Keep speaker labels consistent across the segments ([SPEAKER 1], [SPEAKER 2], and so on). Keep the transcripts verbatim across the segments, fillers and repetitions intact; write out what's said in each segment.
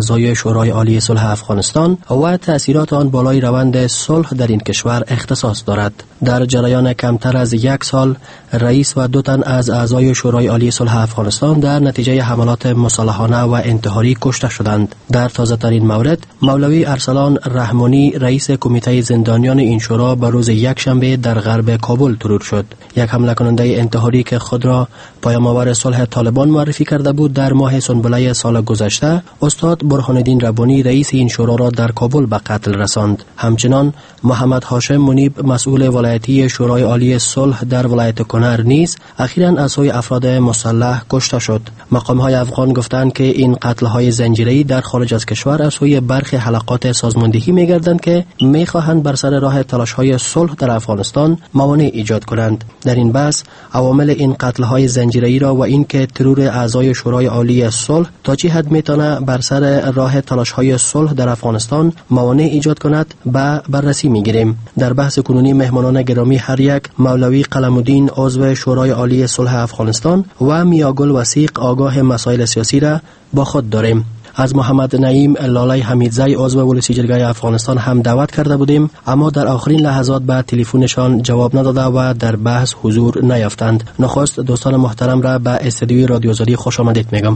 [SPEAKER 1] اعضای شورای عالی صلح افغانستان و تأثیرات آن بالای روند صلح در این کشور اختصاص دارد. در جریان کمتر از یک سال رئیس و دو تن از اعضای شورای عالی صلح افغانستان در نتیجه حملات مسلحانه و انتحاری کشته شدند. در تازه ترین مورد مولوی ارسلان رحمانی رئیس کمیته زندانیان این شورا به روز یک شنبه در غرب کابل ترور شد. یک حمله کننده انتحاری که خود را پیام‌آور صلح طالبان معرفی کرده بود در ماه سنبله سال گذشته استاد برهان الدین ربانی رئیس این شورا را در کابل به قتل رساند. همچنان محمد هاشم منیب مسئول ولایتی شورای عالی صلح در ولایت کنر نیز اخیراً از سوی افراد مسلح کشته شد. مقام‌های افغان گفتند که این قتل‌های زنجیره‌ای در خارج از کشور از سوی برخی حلقات سازماندهی می‌گردند که می‌خواهند بر سر راه تلاش‌های صلح در افغانستان موانع ایجاد کنند. در این بحث عوامل این قتل‌های زنجیره‌ای را و اینکه ترور اعضای شورای عالی صلح تا چه حد می‌تواند بر سر راه تلاش‌های صلح در افغانستان موانع ایجاد کند به بررسی می‌گیریم. در بحث کنونی مهمانان گرامی هر یک مولوی قلم‌الدین عضو شورای عالی صلح افغانستان و میاگل وثیق آگاه مسائل سیاسی را با خود داریم. از محمد نعیم لاله حمیدزی عضو ولسی جرگه افغانستان هم دعوت کرده بودیم، اما در آخرین لحظات به تلفنشان جواب نداده و در بحث حضور نیافتند. نخست دوستان محترم را به استودیوی رادیو آزادی خوش آمدید میگم.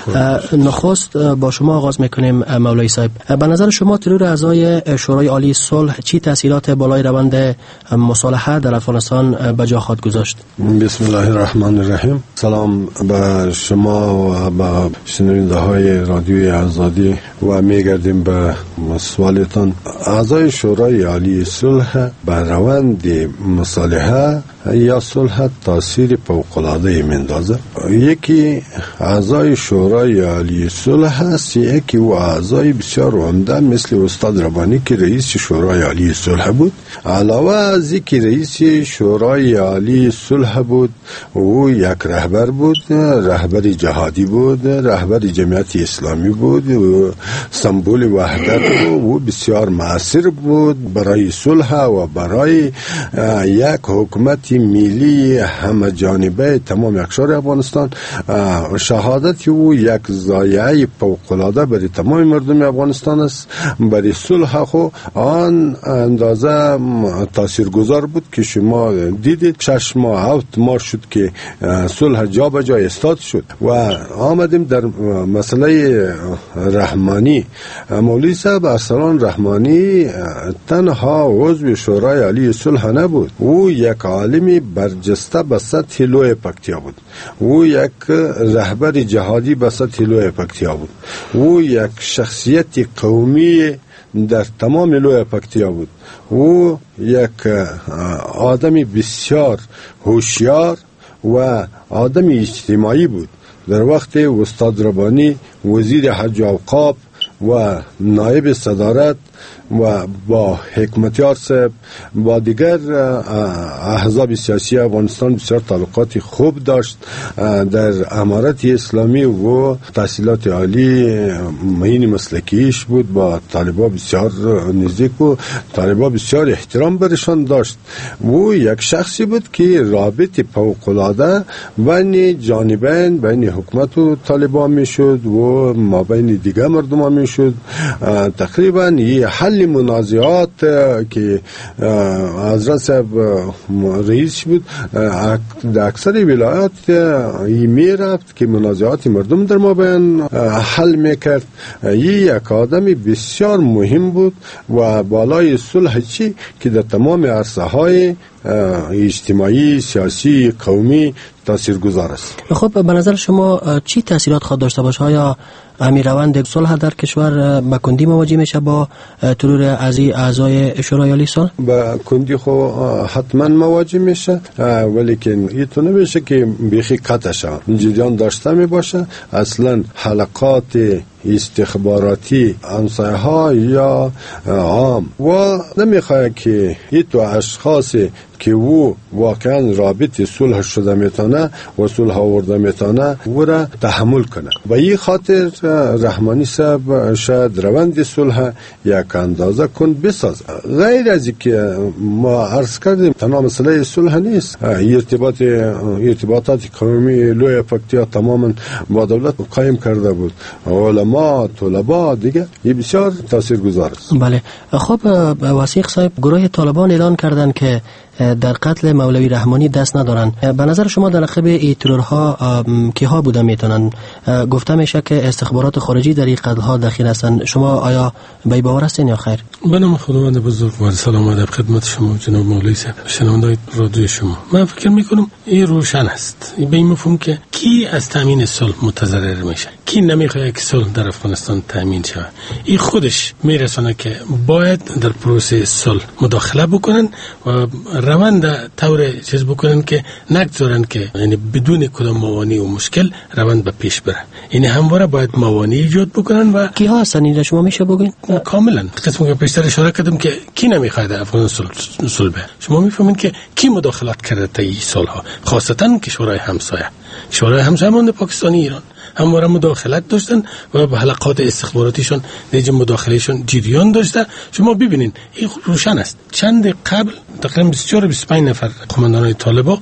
[SPEAKER 1] نخست با شما آغاز میکنیم مولوی صاحب. به نظر شما ترور اعضای شورای عالی صلح چی تاثیرات بالای روند مصالحه در افغانستان به جا خواهد گذاشت؟
[SPEAKER 2] بسم الله الرحمن الرحیم. سلام به شما و به شنونده های رادیوی آزادی و میگردیم به سوالتان. اعضای شورای عالی صلح بر روند مصالحه یا صلح تاثیر فوق‌العاده میندازه. یکی اعضای شورای عالی صلح است، یکی و اعضای بسیار عمده مثل استاد ربانی که رئیس شورای عالی صلح بود. علاوه از اینکه رئیس شورای عالی صلح بود، او یک رهبر بود، رهبر جهادی بود، رهبر جمعیت اسلامی بود، و سمبول وحدت بود، و بسیار مؤثر بود برای صلح و برای یک حکومت ملی همه جانبه تمام اقشار افغانستان. شهادت او یک ضایعه فوق‌العاده برای تمام مردم افغانستان است. برای صلح خو آن اندازه تاثیرگذار بود که شما دیدید شش ماه هفت ماه شد که صلح جا به جا استاد شد. و آمدیم در مسئله رحمانی. مولوی صاحب ارسلان رحمانی تنها عضو شورای عالی صلح نبود، او یک عالم برجسته به سطح لوی پکتیا بود، او یک رهبر جهادی به سطح لوی پکتیا بود، او یک شخصیت قومی در تمام لوی پکتیا بود، او یک آدم بسیار هوشیار و آدم اجتماعی بود. در وقت استاد ربانی وزیر حج و اوقاف و نایب صدارت و با حکمتیار صاحب با دیگر احزاب سیاسی افغانستان بسیار تعلقات خوب داشت. در امارت اسلامی و تحصیلات عالی معین مسلکیش بود، با طالبا بسیار نزدیک و طالبا بسیار احترام برشان داشت. او یک شخصی بود که رابط فوق‌العاده بین جانبین بین حکومت و طالبا میشد و ما بین دیگر مردم میشد. تقریبا یه حل منازعات که حضرت صاحب رئیس بود در اکثر ولایات می رفت که منازعات مردم در ما بین حل میکرد. یک آدم بسیار مهم بود و بالای صلح چی که در تمام عرصه های اجتماعی، سیاسی، قومی تاثیرگذار است.
[SPEAKER 1] خب به نظر شما چی تاثیرات خواهد داشته باشه؟ آیا همین روند صلح در کشور به کندی مواجه میشه با ترور ازی اعضای شورای عالی صلح؟
[SPEAKER 2] به کندی خو حتما مواجه میشه، ولی که اینطور نمیشه که بیخی قطع شه. جریان داشته می باشه. اصلا حلقات استخباراتی همسایه ها یا عام و نمیخواد که این تو اشخاص که او واقعا رابط صلح شده میتونه و صلح آورده میتونه او را تحمل کنه. و این خاطر رحمانی صاحب شاید روند صلح یک اندازه کند بساز. غیر از که ما عرض کردیم تنها مسئله صلح نیست، ارتباط ارتباطات قومی لوی پکتیا تماما با دولت قایم کرده بود. علما ما طلبا دیگه این بسیار تاثیرگذار است.
[SPEAKER 1] بله. خب وثیق صاحب، گروه طالبان اعلان کردند که در قتل مولوی رحمانی دست ندارن. به نظر شما در عقب این ترورها کیها بوده میتونن؟ گفته میشه که استخبارات خارجی در این قتل ها دخیل هستند. شما آیا به این باور هستین یا خیر؟
[SPEAKER 3] به نام خداوند بزرگ و سلام ادب خدمت شما جناب مولوی صاحب، شنوندگان رادیو شما. من فکر میکنم این روشن است، به این مفهوم که کی از تامین صلح متضرر میشه، کی نمیخواد که صلح در افغانستان تامین شود. این خودش میرسونه که باید در پروسه صلح مداخله بکنن و روند طور چیز بکنن که نگذارن که یعنی بدون کدام موانع و مشکل روند به پیش بره. یعنی همواره باید موانع ایجاد بکنن. و
[SPEAKER 1] کی ها هستن این شما میشه بگین؟
[SPEAKER 3] کاملا قسمی که پیشتر اشاره کردم که کی نمیخواد افغانستان صلح به. شما میفهمین که کی مداخلت کرده تا این صلح ها، خاصتا کشورهای همسایه. کشورهای همسایه مانند پاکستان، ایران همواره مداخلت داشتن و به حلقات استخباراتیشون دیگه مداخلهشون جریان داشته. شما ببینین این روشن است. چند قبل تقریبا بیست و چهار بیست و پنج نفر قماندانای طالبان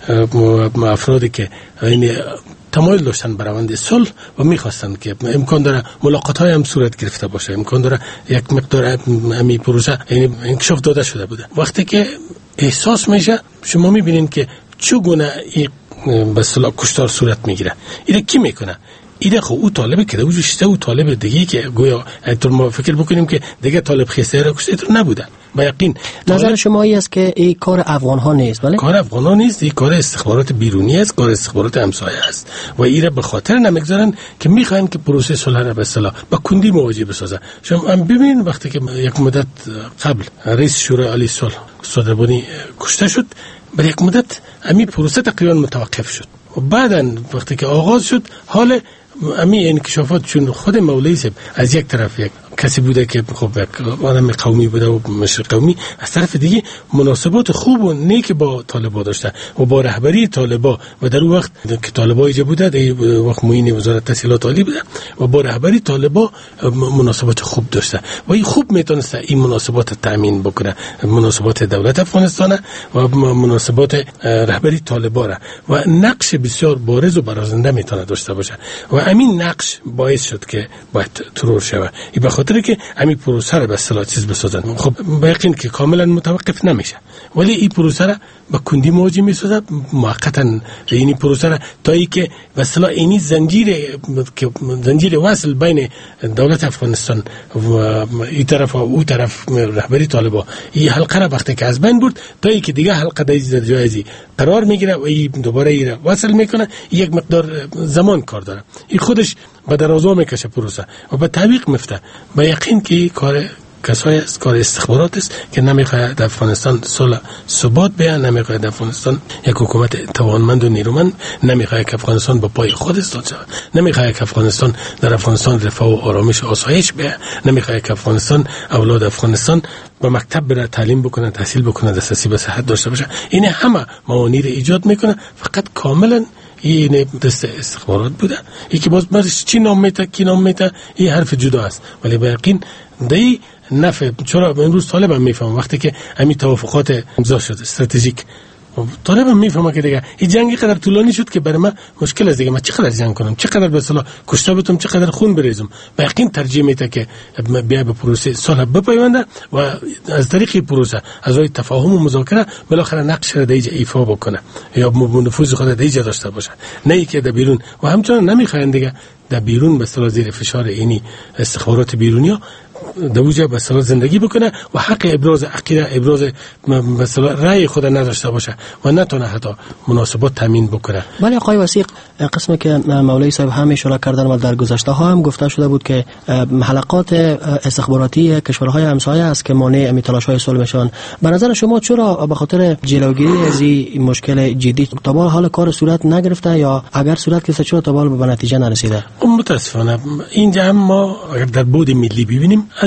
[SPEAKER 3] و افرادی که یعنی تمایل داشتن به روند صلح و می‌خواستن که امکان داره ملاقات‌های هم صورت گرفته باشه، امکان داره یک مقدار امی پروسه یعنی انکشاف داده شده بوده. وقتی که احساس میشه، شما می‌بینین که چگونه این به اصطلاح کشتار صورت میگیره. اینه کی میکنه؟ ایده خب او طالب که دوجو شته او طالب دیگه که گویا اگر ما فکر بکنیم که دیگه طالب خسته را کشته تو نبوده. با یقین
[SPEAKER 1] نظر شما ای است که این کار افغان ها نیست؟ بله،
[SPEAKER 3] کار افغان ها نیست، این کار استخبارات بیرونی است، کار استخبارات همسایه است و ایره به خاطر نمیگذارن که میخواین که پروسه صلح را به اصطلاح با کندی مواجه بسازن. شما هم ببینید وقتی که یک مدت قبل رئیس شورای عالی صلح صدربانی کشته شد، بعد یک مدت امی پروسه تقریبا متوقف شد و بعداً وقتی که آغاز شد حال امی انکشافات چون خود مولوی صاحب از یک طرف یک کسی بوده که خب آدم قومی بوده و مشر قومی، از طرف دیگه مناسبات خوب و نیک با طالبان داشته و با رهبری طالبان و در اون وقت که طالبان ایجا بوده در وقت معین وزارت تحصیلات عالی بوده و با رهبری طالبان مناسبات خوب داشته و این خوب میتونسته این مناسبات تامین بکنه، مناسبات دولت افغانستان و مناسبات رهبری طالبان و نقش بسیار بارز و برازنده میتونه داشته باشه و همین نقش باعث شد که باید ترور شود. این به خاطر که همین پروسه را به اصطلاح چیز بسازن. خب به یقین که کاملا متوقف نمیشه، ولی این پروسه را با کندی مواجه میسازه موقتا. این پروسه را تا ای که به اصطلاح اینی زنجیر که زنجیر وصل بین دولت افغانستان و این طرف و اون طرف رهبری طالبان این حلقه را وقتی که از بین برد تا ای که دیگه حلقه در جایزی قرار میگیره و این دوباره این وصل میکنه، یک مقدار زمان کار داره. این خودش به درازا میکشه پروسه و به تعویق میفته. به یقین که کار کسایی است، کار استخبارات است که نمیخواد در افغانستان صلح ثبات بیان، نمیخواد در افغانستان یک حکومت توانمند و نیرومند، نمیخواد که افغانستان با پای خود ایستاد شود، نمیخواد که افغانستان در افغانستان رفاه و آرامش و آسایش بیان، نمیخواد که افغانستان اولاد افغانستان به مکتب بره تعلیم بکنه، تحصیل بکنه، دسترسی به صحت داشته باشه. این همه موانع ایجاد میکنه. فقط کاملا این دست استخبارات بوده. یکی باز مرش چی نام میته کی نام میته این حرف جدا است، ولی به یقین دی نفع. چرا امروز طالب هم میفهم وقتی که همین توافقات امضا شد استراتژیک، طالب هم میفهمه که دیگه این جنگی قدر طولانی شد که برای من مشکل است دیگه. من چقدر جنگ کنم، چقدر به اصطلاح کشته بتم، چقدر خون بریزم. به یقین ترجیح میده که بیا به پروسه صلح بپیونده و از طریق پروسه از روی تفاهم و مذاکره بالاخره نقش را دیگه ایفا بکنه یا نفوذ خود دیگه داشته باشه، نه ای که در بیرون. و همچنان نمیخواین دیگه در بیرون به اصطلاح زیر فشار اینی استخبارات بیرونیا دوجه به اصطلاح زندگی بکنه و حق ابراز عقیده، ابراز به اصطلاح رأی خود نداشته باشه و نتونه حتی مناسبات تامین بکنه.
[SPEAKER 1] ولی آقای وثیق، قسمی که مولوی صاحب هم اشاره کردن و در گذشته ها هم گفته شده بود که حلقات استخباراتی کشورهای همسایه است که مانع می تلاش‌های صلح میشن. به نظر شما چرا به خاطر جلوگیری از این مشکل جدی تا به حال کار صورت نگرفته، یا اگر صورت گرفته چرا تا به حال به نتیجه نرسیده؟
[SPEAKER 3] متاسفانه اینجا هم ما اگر در بود ملی ببینیم از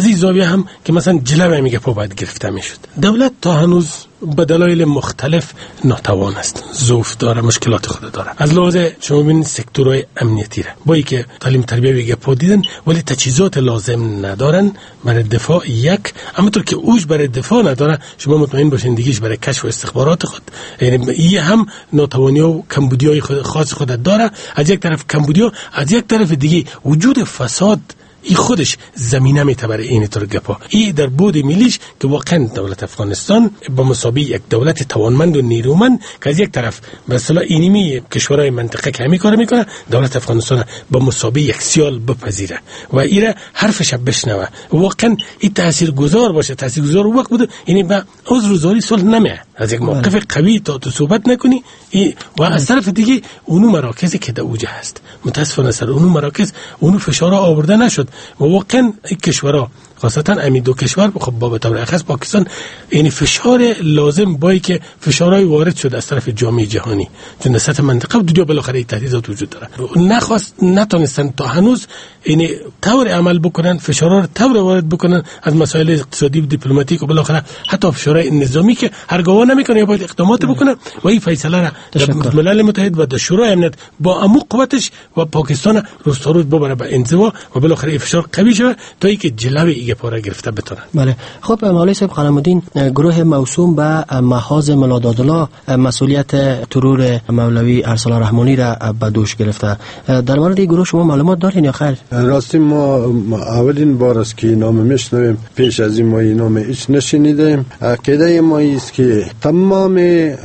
[SPEAKER 3] از این زاویه هم که مثلا جلوه میگه پا باید گرفته میشد. دولت تا هنوز به دلایل مختلف ناتوان است، ضعف داره، مشکلات خود داره. از لحاظ شما ببینید سکتورهای امنیتی را با اینکه تعلیم تربیت میگه پا دیدن ولی تجهیزات لازم ندارن برای دفاع، یک همونطور که اوج برای دفاع نداره، شما مطمئن باشین دیگهش برای کشف و استخبارات خود. یعنی این هم ناتوانی و کمبودیای خود خاص خود داره. از یک طرف کمبودیا، از یک طرف دیگه وجود فساد این خودش زمینه میته برای این طور گپا. این در بود ملیش که واقعا دولت افغانستان با مسابقه یک دولت توانمند و نیرومند که از یک طرف مثلا اینمی کشورهای منطقه که همین کار میکنه، دولت افغانستان با مسابقه یک سیال بپذیره و ایره حرفش بشنوه، واقعا این تاثیرگذار باشه. تاثیرگذار وقت بود یعنی با عذرزاری صلح نمیه، از یک موقف قوی تا تو صحبت نکنی. و از طرف دیگه اونو مراکزی که در اوجه هست، متاسفانه سر اونو مراکز اونو فشارها آورده نشد و واقعا این کشورها خاصتا همین دو کشور خب با به طور اخص پاکستان یعنی فشار لازم بایی که فشارهای وارد شد از طرف جامعه جهانی چون سطح منطقه و دنیا بالاخره این تهدیدات وجود داره، نخواست نتونستن تا هنوز یعنی طور عمل بکنن، فشارها رو طور وارد بکنن از مسائل اقتصادی و دیپلماتیک و بالاخره حتی فشارهای نظامی که هرگاه نمیکنه یا باید اقدامات بکنه و این فیصله را در ملل متحد و در شورای امنیت با عمق قوتش و پاکستان روز تا روز ببره به انزوا و بالاخره فشار قوی شود تا اینکه جلوه ایگه پاره گرفته بتونن.
[SPEAKER 1] بله. خب مولوی صاحب قلم‌الدین، گروه موسوم به محاذ ملادادلا مسئولیت ترور مولوی ارسلان رحمانی را به دوش گرفته. در مورد این گروه شما معلومات دارین یا خیر؟
[SPEAKER 2] راستی ما اولین بار است که نام میشنویم، پیش از این ما این نام هیچ نشنیدیم. عقیده ما است که تمام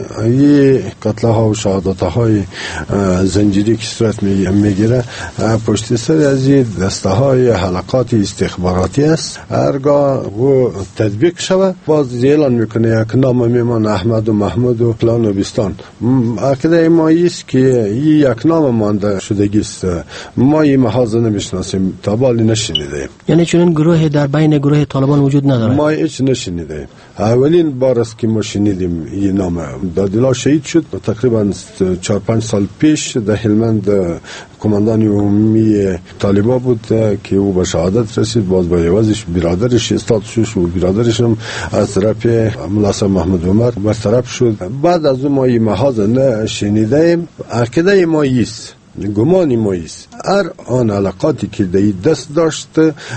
[SPEAKER 2] این قتل ها و شهادت های زنجیری که صورت میگیره پشت سر از این دسته های حلقات استخباراتی است. هرگاه و تطبیق شود باز اعلان میکنه یک نام میمان احمد و محمود و فلان و بیستان. عقیده ما است که این یک نام مانده شدگی است، ما این محاذ نمیشناسیم، تا بالی نشنیدیم.
[SPEAKER 1] یعنی چون گروه در بین گروه طالبان وجود نداره؟
[SPEAKER 2] ما هیچ نشنیدیم. اولین بار است که ما شنیدیم این نام. دادلا شهید شد تقریبا چهار پنج سال پیش در هلمند، کماندان عمومی طالبان بود که او به شهادت رسید، باز با عوضش برادرش استاد شد و برادرش هم از طرف ملا محمد عمر برطرف شد. بعد از اون ما این محاذ نشنیدیم. عقیده ما است، گمانی ما است، هر آن علاقاتی که در دست داشت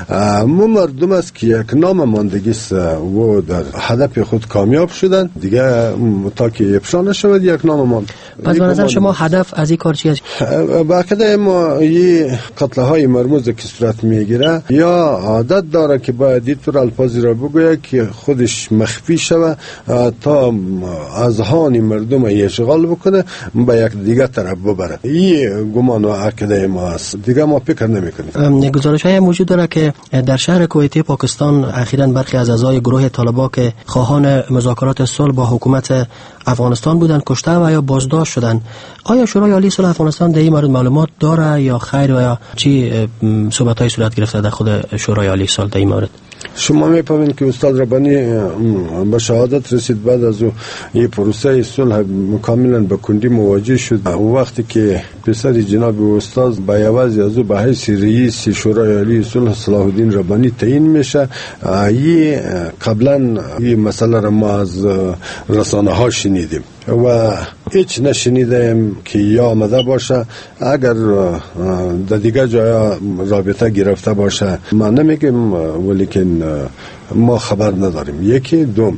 [SPEAKER 2] مو مردم است که یک نام ماندگی است و در هدف خود کامیاب شدن دیگه تا که افشا نشود یک نام ماند.
[SPEAKER 1] پس به نظر شما هدف از این کار چی است؟
[SPEAKER 2] با کده ما این قتل های مرموز که صورت میگیره یا عادت داره که باید اینطور الفاظی را بگویه که خودش مخفی شود تا اذهان مردم اشغال بکنه با یک دیگه طرف ببره. این گمان و عقیده ما است، دیگه ما فکر نمی‌کنیم.
[SPEAKER 1] گزارش های موجود داره که در شهر کویتی پاکستان اخیراً برخی از اعضای گروه طالبان که خواهان مذاکرات صلح با حکومت افغانستان بودند کشته و یا بازداشت شدند. آیا شورای عالی صلح افغانستان در این مورد معلومات داره یا خیر و یا چی صحبت‌های صورت گرفته در خود شورای عالی صلح در این مورد؟
[SPEAKER 2] شما می‌فهمید که استاد ربانی به شهادت رسید، بعد از او این پروسه صلح کاملا به کندی مواجه شد. او وقتی که پسر جناب استاد با عوض از او به حیث رئیس شورای عالی صلح صلاح الدین ربانی تعیین میشه، این قبلا این مسئله را ما از رسانه ها شنیدیم و هیچ نشنیدیم که یا آمده باشه. اگر در دیگه جای رابطه گرفته باشه ما نمیگیم، ولیکن ما خبر نداریم. یکی دوم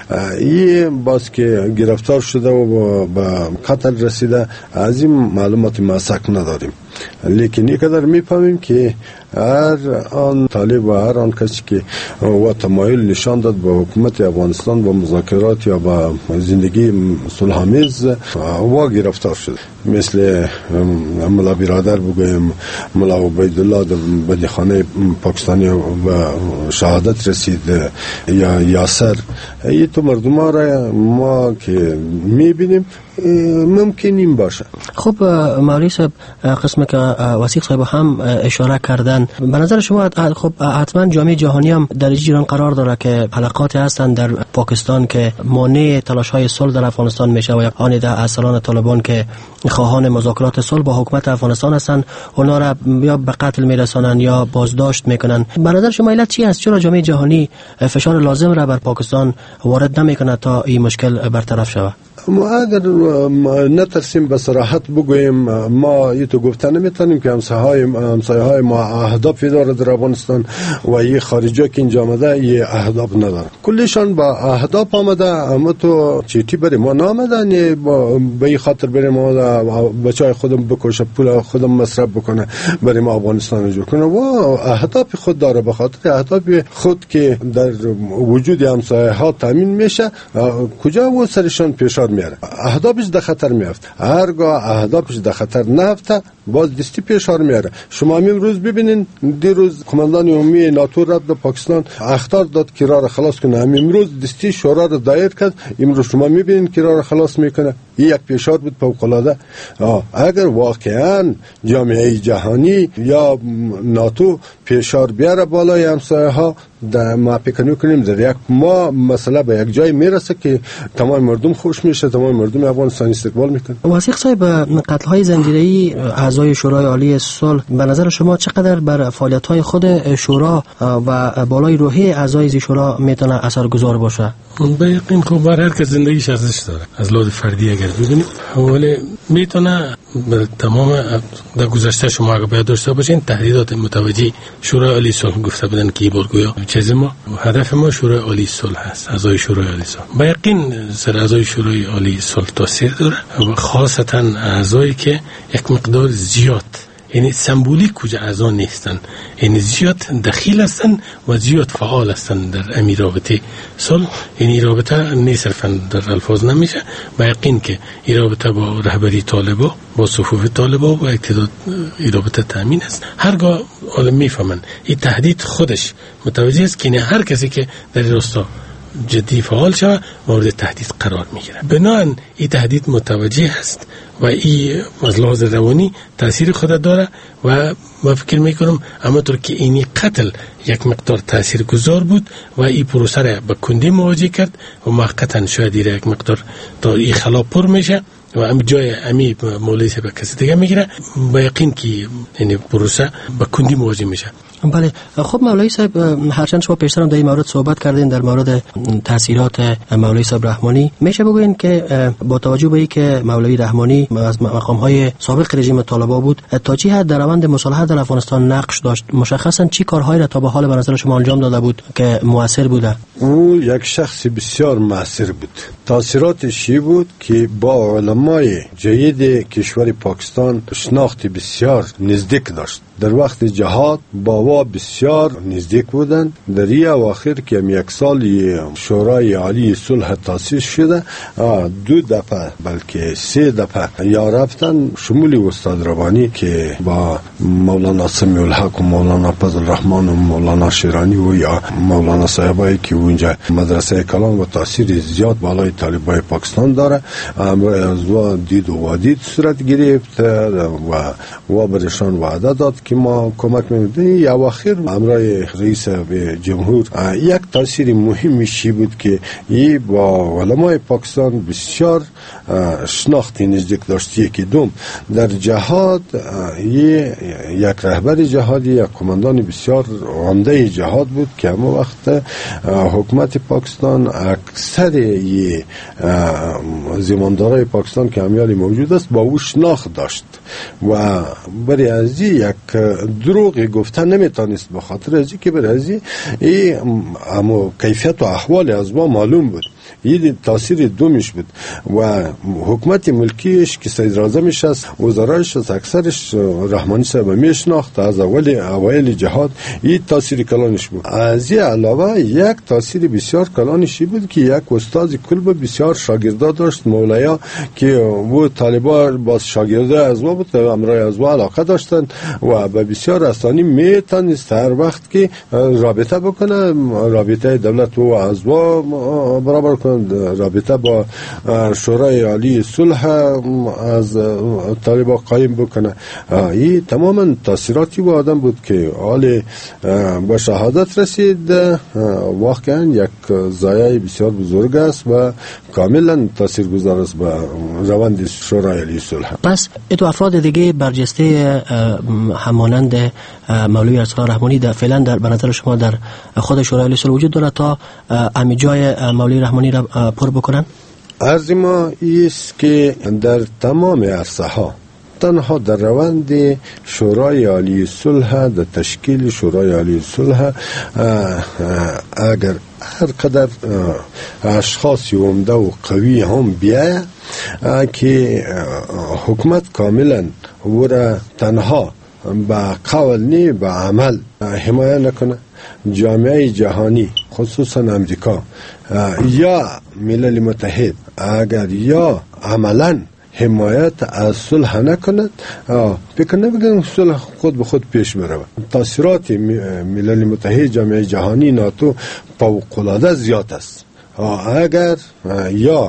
[SPEAKER 2] این باز که گرفتار شده و به قتل رسیده از این معلومات مسک نداریم، لیکن یک قدر میفهمیم که هر آن طالب و هر آن کسی که و تمایل نشان داد به حکومت افغانستان با مذاکرات یا با زندگی صلح‌آمیز و گرفتار شده، مثل ملا برادر بگویم، ملا عبیدالله در بدیخانه پاکستانی و شهادت رسید، یا یاسر. این تو مردم ها را ما که میبینیم ممکن این باشه.
[SPEAKER 1] خب مولوی صاحب، قسم که وثیق صاحب هم اشاره کردن، به نظر شما خب حتما جامعه جهانی هم در جریان قرار داره که حلقاتی هستن در پاکستان که مانع تلاش های صلح در افغانستان میشه و آن در ارسلان طالبان که خواهان مذاکرات صلح با حکومت افغانستان هستند، اونا را یا به قتل میرسانند یا بازداشت میکنن. به نظر شما علت چی است؟ چرا جامعه جهانی فشار لازم را بر پاکستان وارد نمیکنه تا این مشکل برطرف شود؟
[SPEAKER 2] ما اگر نترسیم به صراحت بگوییم، ما این تو گفته نمیتونیم که همسایه های ما اهدافی داره در افغانستان و این خارجی که اینجا آمده یه اهداف نداره. کلشان با اهداف آمده، اما تو چیتی بری ما نامدن به این خاطر بریم بچه های خودم بکشه، پول خودم مصرف بکنه، بریم افغانستان رو جور کنه و اهداف خود داره. به خاطر اهداف خود که در وجود همسایه ها تامین میشه، کجا و سرشان پیشار میاره، اهدافش در خطر میافته. هرگاه اهدافش در خطر نفته باز دستی پیشار میاره. شما امروز ببینین، دیروز کماندان عمومی ناتو رفت در پاکستان اخطار داد که راه خلاص کنه، امروز دستی شورا رو دایر کرد، امروز شما میبینین که راه خلاص میکنه. این یک پیشار بود فوق العاده. اگر واقعا جامعه جهانی یا ناتو پیشار بیاره بالای همسایه ها، ما فکر میکنیم در یک ما مسئله به یک جای میرسه که تمام مردم خوش میشه، تمام مردم افغانستان استقبال میکنه.
[SPEAKER 1] وثیق صاحب، قتل های زنجیره‌ای اعضای شورای عالی صلح به نظر شما چقدر بر فعالیت های خود شورا و بالای روحی اعضای زی شورا میتونه اثرگذار باشه؟
[SPEAKER 3] به یقین خب بر هر کس زندگیش ارزش داره. از لحاظ فردی اگر ببینیم، ولی میتونه تمام در گذشته شما اگر باید داشته باشین تهدیدات متوجه شورای عالی صلح گفته بودن که بار گویا چیز ما هدف ما شورای عالی صلح هست، اعضای شورای عالی صلح. به یقین سر اعضای شورای عالی صلح تاثیر داره و خاصتا اعضایی که یک مقدار زیاد، یعنی سمبولیک کجا اعضا نیستن، یعنی زیاد دخیل هستن و زیاد فعال هستن در امی رابطه صلح. یعنی رابطه نه صرفا در الفاظ نمیشه، با یقین که این رابطه با رهبری طالبا، با صفوف طالبا و اقتدار این رابطه تامین است. هرگاه آدم میفهمن این تهدید خودش متوجه است که نه هر کسی که در راستا جدی فعال شود مورد تهدید قرار میگیره. بنابراین این تهدید متوجه است و این از لحاظ روانی تاثیر خود داره و ما فکر میکنم همونطور که اینی قتل یک مقدار تاثیر گذار بود و این پروسه را به کندی مواجه کرد و موقتا شاید یک مقدار تا این خلا پر میشه و ام جای امی مولی به کسی دیگه میگیره، با یقین که این پروسه به کندی مواجه میشه.
[SPEAKER 1] بله. خب مولوی صاحب، هرچند شما پیشتر هم در این مورد صحبت کردین در مورد تاثیرات مولوی صاحب رحمانی، میشه بگوین که با توجه به اینکه مولوی رحمانی از مقام‌های سابق رژیم طالبان بود، تا چه حد در روند مصالحه در افغانستان نقش داشت؟ مشخصا چی کارهایی را تا به حال به نظر شما انجام داده بود که مؤثر بوده؟
[SPEAKER 2] او یک شخص بسیار مؤثر بود. تاثیراتش بود که با علمای جدید کشور پاکستان شناخت بسیار نزدیک داشت. در وقت جهاد با وا بسیار نزدیک بودند. در این اواخر که یک سال شورای عالی صلح تاسیس شده، دو دفعه بلکه سه دفعه یا رفتن شمول استاد ربانی که با مولانا سمیع الحق و مولانا فضل الرحمن و مولانا شیرانی و یا مولانا صاحبایی که اونجا مدرسه کلام و تاثیر زیاد بالای طالبای پاکستان داره، امر از وا دید و وادید صورت گرفت و و برشان وعده داد که ما کمک می‌کنیم. یا اواخر امرای رئیس جمهور یک تاثیر مهمی چی بود که ای با علمای پاکستان بسیار شناختی نزدیک داشت. یکی دوم در جهاد یک رهبر جهادی، یک کماندان بسیار عمده جهاد بود که همه وقت حکومت پاکستان اکثر زماندارای پاکستان که همیالی موجود است با او شناخت داشت و برای از یک دروغ گفتن نمیتونست، به خاطر از که برای از اما کیفیت و احوال از ما معلوم بود. این تاثیر دومش بود و حکومت ملکیش که سید رازمش است، وزرایش است، اکثرش رحمانی صاحب میشناخت از اول اوایل جهاد. این تاثیر کلانش بود. از این علاوه یک تاثیر بسیار کلانش بود که یک استاد کلب بسیار شاگردا داشت، مولایا، که و طالبان باز شاگردا از ما بود، امرای از ما علاقه داشتند و به بسیار آسانی میتونست هر وقت که رابطه بکنه، رابطه دولت و از ما برابر کار کنند، رابطه با شورای عالی صلح از طالبان قایم بکنه. این تماما تاثیراتی با آدم بود که حال به شهادت رسید. واقعا یک ضایعه بسیار بزرگ است و کاملا تاثیرگذار است به روند شورای عالی صلح.
[SPEAKER 1] پس اتو افراد دیگه برجسته همانند مولوی ارسلان رحمانی در فعلا در به نظر شما در خود شورای عالی صلح وجود داره تا امی جای مولوی رحمانی را پر بکنن؟
[SPEAKER 2] عرض ما است که در تمام عرصه ها تنها در روند شورای عالی صلح، در تشکیل شورای عالی صلح، اگر هر قدر اشخاصی عمده و قوی هم بیایه که حکومت کاملا او را تنها با قول نی با عمل حمایت نکنه، جامعه جهانی خصوصا امریکا یا ملل متحد اگر یا عملا حمایت از صلح نکند، فکر نمیکنم صلح خود به خود پیش بره. تاثیرات ملل متحد، جامعه جهانی، ناتو فوق‌العاده زیاد است. اگر یا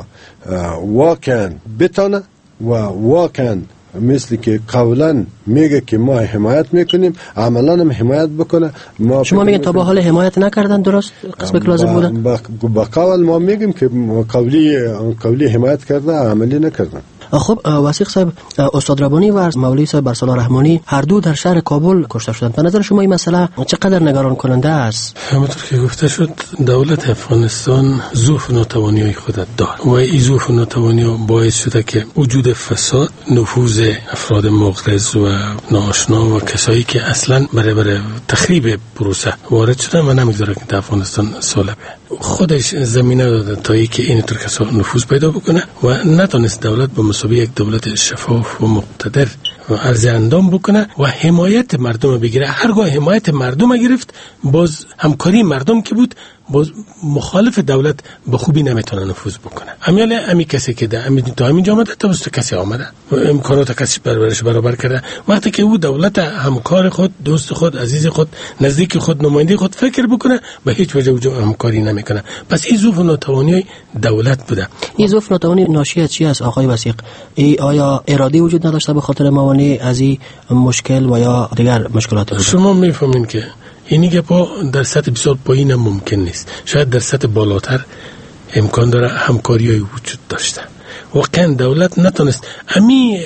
[SPEAKER 2] واقعا بتانه و واقعا مثل که قولا میگه که ما حمایت میکنیم عملا هم حمایت بکنه. ما
[SPEAKER 1] شما میگن تا به حال حمایت نکردن، درست؟ قسم که لازم بودن
[SPEAKER 2] با قول ما میگیم که قولی قولی حمایت کرده، عملی نکردن.
[SPEAKER 1] خب وثیق صاحب، استاد ربانی و مولوی صاحب ارسلان رحمانی هر دو در شهر کابل کشته شدند. به نظر شما این مسئله چقدر نگران کننده است؟
[SPEAKER 3] همونطور که گفته شد دولت افغانستان ضعف و ناتوانی خود دارد و این ضعف و ناتوانی باعث شده که وجود فساد، نفوذ افراد مغرض و ناآشنا و کسایی که اصلا برای برای تخریب پروسه وارد شدن و نمیذاره که در افغانستان صلح خودش زمینه داده تا اینکه این طور کسا نفوذ پیدا بکنه و نتونست دولت به مسابقه یک دولت شفاف و مقتدر و عرض اندام بکنه و حمایت مردم بگیره. هرگاه حمایت مردم گرفت، باز همکاری مردم که بود، باز مخالف دولت به خوبی نمیتونه نفوذ بکنه. امیال امی کسی که ده امی تا همین آمده توسط کسی آمده و امکانات کسی برابرش برابر کرده. وقتی که او دولت همکار خود، دوست خود، عزیز خود، نزدیک خود، نماینده خود فکر بکنه، به هیچ وجه وجه همکاری نمیکنه. پس این ضعف و ناتوانی دولت بوده.
[SPEAKER 1] این ضعف و ناتوانی ناشی از چی است آقای وثیق؟ ای آیا اراده وجود نداشته به خاطر موانع از این مشکل و یا دیگر مشکلات بوده؟
[SPEAKER 3] شما میفهمین که اینی که پا در سطح بسیار پایین ممکن نیست، شاید در سطح بالاتر امکان داره همکاری های وجود داشته. واقعا دولت نتونست امی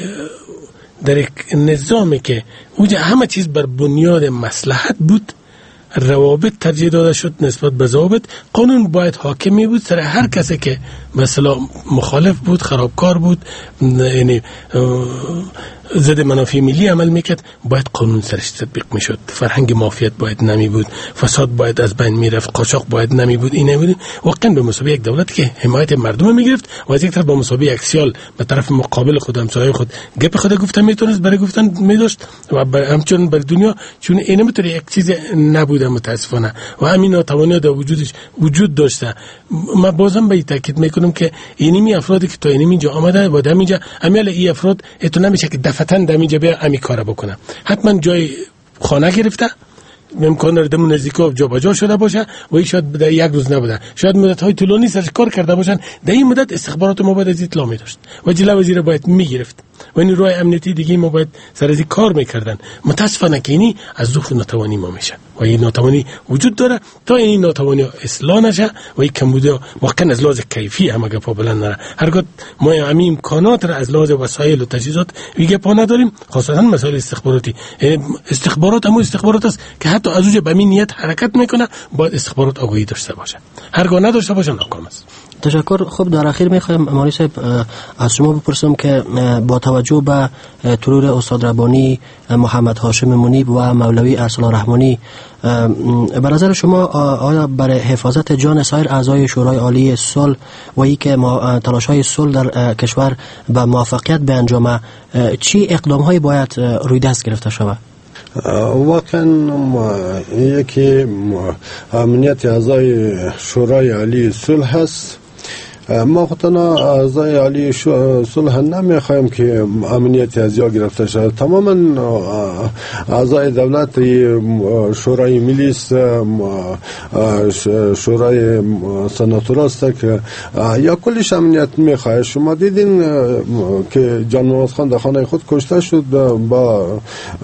[SPEAKER 3] در یک نظامی که اوجه همه چیز بر بنیاد مصلحت بود، روابط ترجیح داده شد نسبت به ضوابط. قانون باید حاکمی بود سر هر کسی که مثلا مخالف بود، خرابکار بود، یعنی ضد منافع ملی عمل میکرد، باید قانون سرش تطبیق میشد. فرهنگ مافیات باید نمی بود، فساد باید از بین میرفت، قاچاق باید نمی بود. این نمی بود. واقعا به مسابقه یک دولت که حمایت مردم میگرفت و از یک طرف با مسابقه اکسیال به طرف مقابل خود همسایه خود گپ خود گفتن میتونست برای گفتن میداشت و همچنین بر دنیا، چون این نمیتونه یک چیز نبوده متاسفانه و همین ناتوانی در وجودش وجود داشته. ما بازم به تاکید میکنم که اینمی افرادی که تا اینجا آمده و دمیجا امیال این افراد اتو نمیشه که دفتن دمیجا بیا امی کارا بکنه. حتما جای خانه گرفته، امکان داره دمون نزدیکا جا با جا شده باشه و این شاید در یک روز نبوده، شاید مدت های طولانی سرش کار کرده باشن. در این مدت استخبارات ما باید از اطلاع می داشت و جلوه وزیر باید می گرفت و این روی امنیتی دیگه ما باید سر از کار میکردن. متاسفانه که اینی از ضعف ناتوانی ما میشه و این ناتوانی وجود داره. تا این ناتوانی اصلاح نشه و این کمبود واقعا از لحاظ کیفی همه گپا بلند نره. هرگاه ما همین امکانات را از لحاظ وسایل و تجهیزات ویگه پا نداریم، خاصتا مسائل استخباراتی. استخبارات هم استخبارات است که حتی از اوج به این نیت حرکت میکنه، باید استخبارات آگاهی داشته باشه. هرگاه نداشته باشه ناکام است.
[SPEAKER 1] تشکر. خب در اخیر میخوایم مولوی صاحب از شما بپرسم که با توجه به ترور استاد ربانی، محمد هاشم منیب و مولوی ارسلان رحمانی، به نظر شما آیا برای حفاظت جان سایر اعضای شورای عالی صلح و ای که تلاش‌های صلح در کشور به موفقیت به انجام، چی اقدام‌هایی باید روی دست گرفته شود؟
[SPEAKER 2] واقعا یکی امنیت اعضای شورای عالی صلح هست. ما خودنا اعضای عالی صلح نمیخوایم که امنیت از یا گرفته شود. تماما اعضای دولت، شورای ملی است، شورای سناتور است که یا کلش امنیت میخواه. شما دیدین که جان محمد خان در خانه خود کشته شد با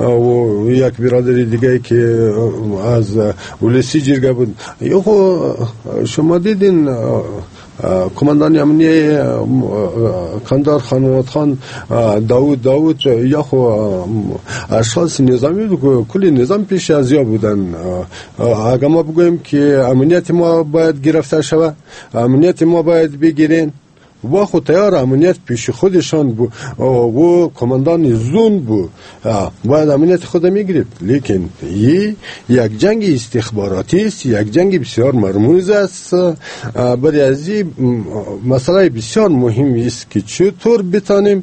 [SPEAKER 2] یک برادری دیگه که از ولسی جرگه بود. یا شما دیدین کماندان امنیه کندار خانوات خان داود داود یا خو اشخاص نظامی بود، کلی نظام پیش از یا بودن. اگر ما بگویم که امنیت ما باید گرفته شود، امنیت ما باید بگیرین، و خود تیار امنیت پیش خودشان بود و کماندان زون بود، باید امنیت خود میگرفت. لیکن این یک جنگ استخباراتی است، یک جنگ بسیار مرموز است. برای از این مسئله بسیار مهم است که چطور بتانیم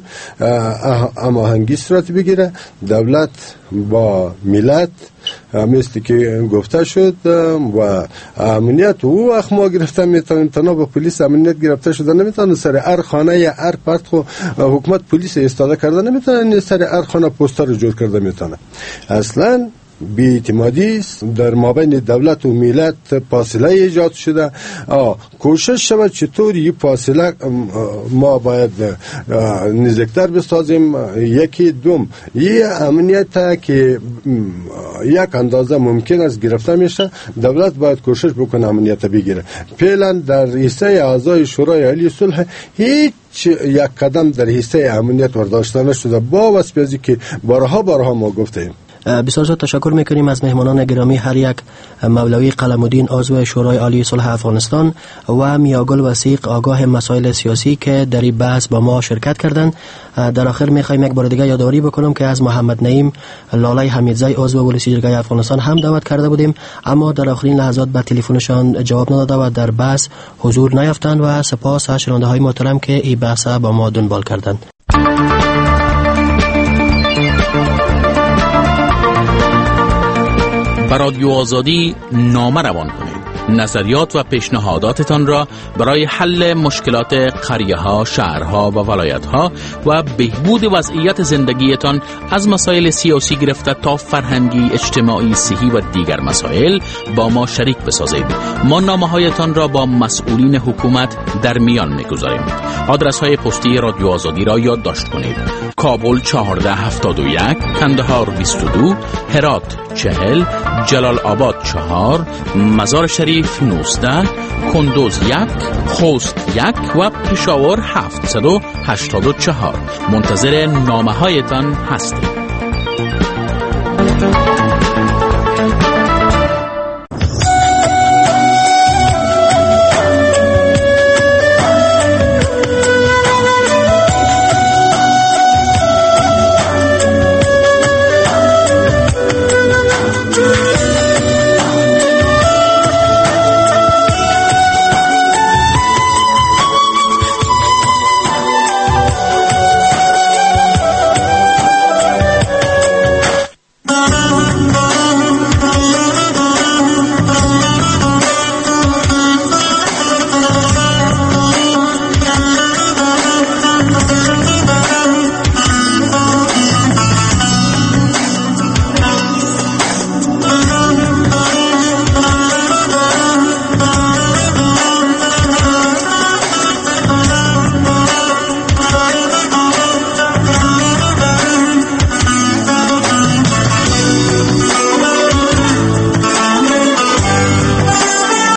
[SPEAKER 2] هماهنگی صورت بگیره دولت با ملت، مثل که گفته شد، و امنیت او وقت ما گرفته میتونیم تنها با پلیس امنیت گرفته شده نمیتونه سر هر خانه یا هر پرت خو حکومت پلیس استاده کرده نمیتونه سر هر خانه پوستر رو جور کرده میتونه. اصلا بی‌اعتمادی در مابین دولت و ملت فاصله ایجاد شده. کوشش شود چطور این فاصله ما باید نزدیکتر بسازیم. یکی دوم این امنیت که یک اندازه ممکن است گرفته میشه، دولت باید کوشش بکنه امنیت بگیره. فعلا در حصه اعضای شورای عالی صلح هیچ یک قدم در حصه امنیت برداشته نشده، با واسه که بارها بارها ما گفتیم.
[SPEAKER 1] بسیار زیاد تشکر میکنیم از مهمانان گرامی، هر یک مولوی قلم‌الدین عضو شورای عالی صلح افغانستان و میاگل وثیق آگاه مسائل سیاسی که در این بحث با ما شرکت کردند. در آخر میخوایم یک بار دیگه یادآوری بکنم که از محمد نعیم لاله حمیدزی عضو ولسی جرگه افغانستان هم دعوت کرده بودیم، اما در آخرین لحظات به تلفنشان جواب نداده و در بحث حضور نیافتند و سپاس از شنونده های محترم که این بحث با ما دنبال کردند.
[SPEAKER 4] رادیو آزادی نامه روان کنید. نظریات و پیشنهاداتتان را برای حل مشکلات قریه‌ها، شهرها و ولایت‌ها و بهبود وضعیت زندگیتان از مسائل سیاسی گرفته تا فرهنگی، اجتماعی، صحی و دیگر مسائل با ما شریک بسازید. ما نامه‌هایتان را با مسئولین حکومت در میان می‌گذاریم. آدرس‌های پستی رادیو آزادی را یادداشت کنید: کابل چهارده هفتاد و یک، کندهار بیست و دو، هرات چهل، جلال آباد چهار، مزار شریف نوزده، کندوز یک، خوست یک و پشاور هفتصد و هشتاد و چهار. منتظر نامه هایتان هستیم.